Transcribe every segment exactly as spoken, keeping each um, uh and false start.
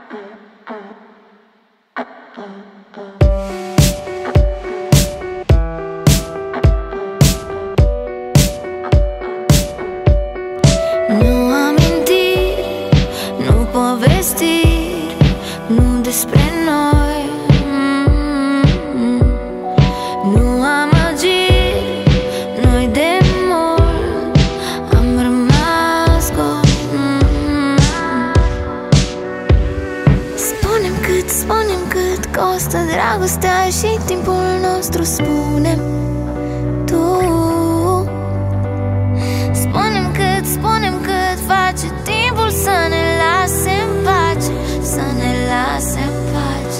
Nu amintiri, nu povestiri, nu despre noi. Mm-hmm. Nu amăgiri, noi de mult am rămas goi. Mm-hmm. Spunem cât, spunem cât costă dragostea și timpul nostru, spunem tu. Spunem cât, spunem cât face timpul să ne lase în pace, să ne lase în pace.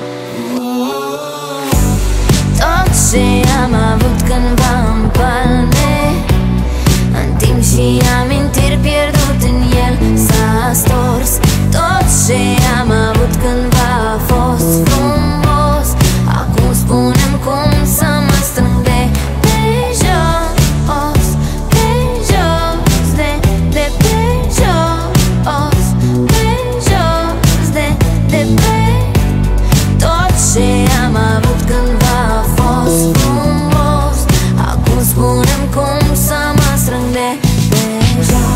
Tot ce am avut cândva în palme, în timp și amintiri pierdut în el s-a stors. Tot ce am avut cândva a fost frumos. Acum spunem cum să mă strâng de pe jos, pe jos, de, de pe jos, pe jos, de, de pe. Tot ce am avut cândva a fost frumos. Acum spunem cum să mă strâng de pe jos.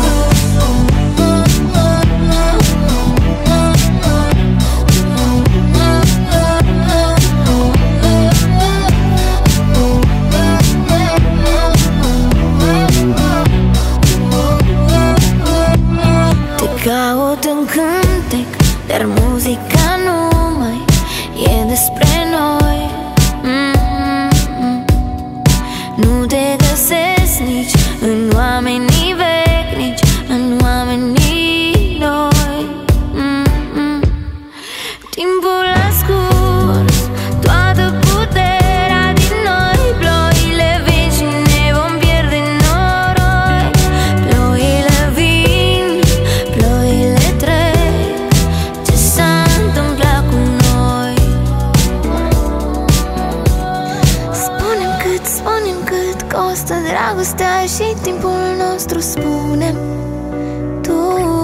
Caut în cântec, dar muzica nu mai e despre noi. Mm-hmm. Nu te găsesc nici în oamenii vechi, nici în oamenii noi. Mm-hmm. Timpul a scurs toată puterea din noi. Ploile vin și ne vom pierde în noroi. Ploile vin, ploile trec. Ce s-a întâmplat cu noi? Spunem cât, spunem cât costă dragostea și timpul nostru, spunem tu.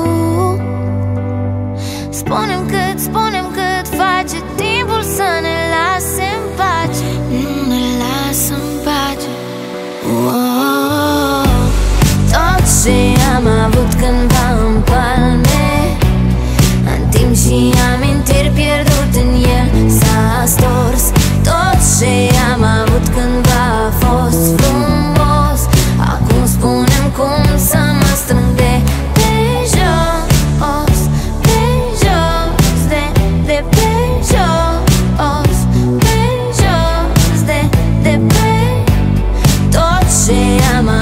Spunem cât, spunem cât face timpul să ne lase în pace, nu ne lasă în pace. Oh, tot ce am avut cândva în palme, în timp și amintiri pierdut în el s-a stors. Tot ce am avut cândva a fost frumos. Acum spunem cum să mă strâng de pe jos, pe jos, de, de pe jos, pe jos, de, de pe. Tot ce am